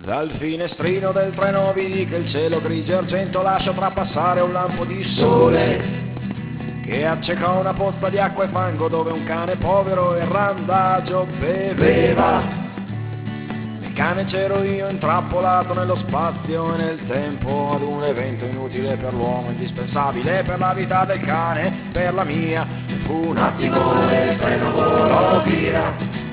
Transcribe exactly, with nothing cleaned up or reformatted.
Dal finestrino del treno vidi che il cielo grigio e argento lascia trapassare un lampo di sole che accecò una pozza di acqua e fango dove un cane povero e randagio beveva. Il cane c'ero io intrappolato nello spazio e nel tempo ad un evento inutile per l'uomo, indispensabile per la vita del cane, per la mia. Fu un attimo e il treno volò via.